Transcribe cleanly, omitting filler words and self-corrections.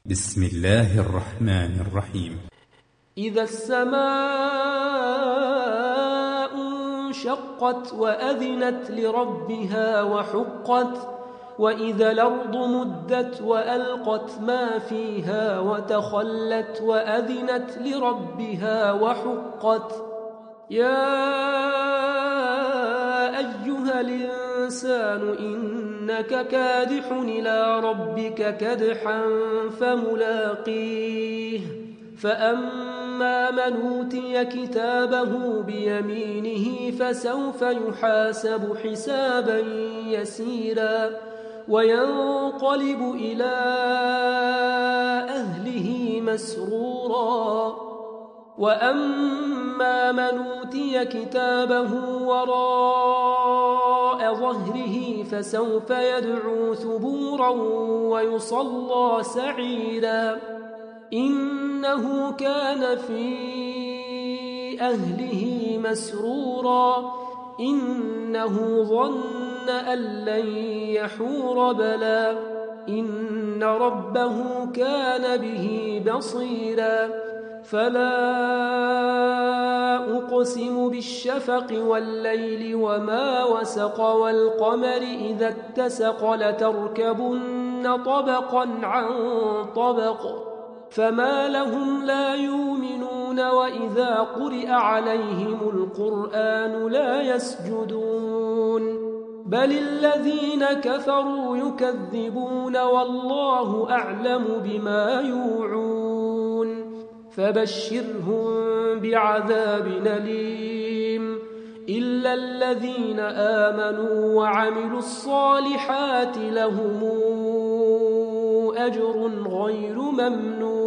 بسم الله الرحمن الرحيم. إذا السماء انشقت وأذنت لربها وحقت وإذا الأرض مدت وألقت ما فيها وتخلت وأذنت لربها وحقت يا أيها الإنسان إنك كادح إلى ربك كدحا فملاقيه فأما من أوتي كتابه بيمينه فسوف يحاسب حسابا يسيرا وينقلب إلى أهله مسرورا وأما من أوتي كتابه وراء ظهره فسوف يدعو ثبورا ويصلى سعيرا إنه كان في أهله مسرورا إنه ظن أن لن يحور بلى إن ربه كان به بصيرا فلا أقسم بالشفق والليل وما وسق والقمر إذا اتسق لتركبن طبقا عن طبق فما لهم لا يؤمنون وإذا قرئ عليهم القرآن لا يسجدون بل الذين كفروا يكذبون والله أعلم بما يوعون فبشرهم بعذاب أليم إلا الذين آمنوا وعملوا الصالحات لهم أجر غير ممنون